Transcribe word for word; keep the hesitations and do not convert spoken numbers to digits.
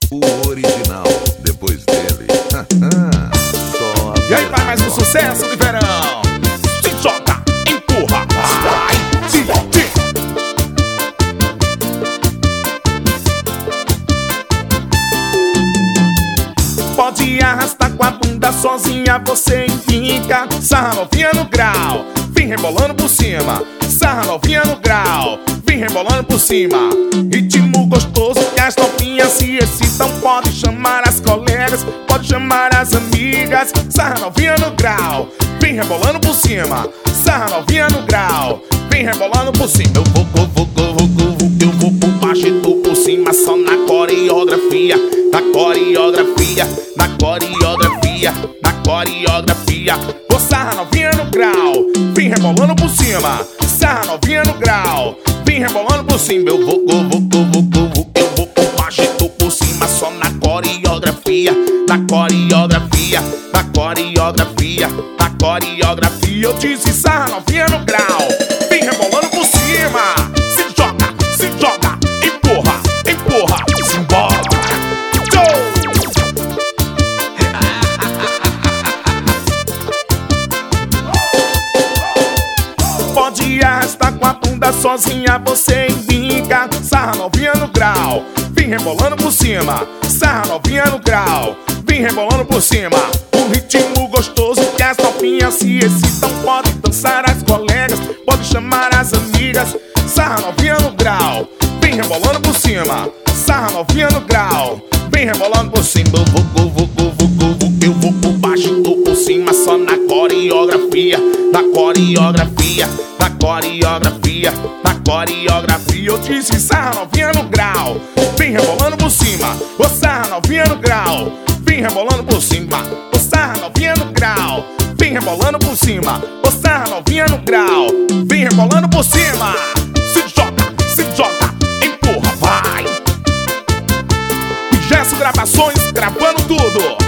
O original, depois dele. Só a E aí vai mais um sucesso de verão. Se joga, empurra, vai, se tira. Pode arrastar com a bunda sozinha, você empinca. Sarra novinha no grau, vem rebolando por cima. Sarra novinha no grau, vem rebolando por cima. Ritmo gostoso que as novinhas se excitam. Pode chamar as colegas, pode chamar as amigas. Sarra novinha no grau, vem rebolando por cima. Sarra novinha no grau, vem rebolando por cima. Eu vou, vou, vou, vou, vou, vou, eu vou por baixo e tu por cima. Só na coreografia, na coreografia, na coreografia, na coreografia. Vou sarra novinha no grau, vem rebolando por cima. Sarra novinha no grau, vem rebolando por cima. Eu vou, vou, vou, vou, vou, vou, eu vou por baixo e tu por cima. Só na coreografia, na coreografia, na coreografia, na coreografia. Eu disse sarra novinha no grau, vem rebolando por cima. Se joga, se joga, empurra, empurra, simbora. Pode arrastar com a bunda sozinha, você embinca. Sarra novinha no grau, vem rebolando por cima. Sarra novinha no grau, vem rebolando por cima. Um ritmo gostoso que as novinhas se excitam. Pode dançar as colegas, pode chamar as amigas. Sarra novinha no grau, vem rebolando por cima. Sarra novinha no grau, vem rebolando por cima. Eu vou, vou, vou, vou, vou, vou, eu vou por baixo e tô por cima. Só na coreografia, na coreografia, na coreografia, na coreografia. Eu disse sarra novinha no grau, vem rebolando por cima. Ô sarra novinha no grau, vem rebolando por cima. Ô sarra novinha no grau, vem rebolando por cima. Ô sarra novinha no grau, vem rebolando por cima. Se joga, se joga, empurra, vai. Gesso Gravações, gravando tudo.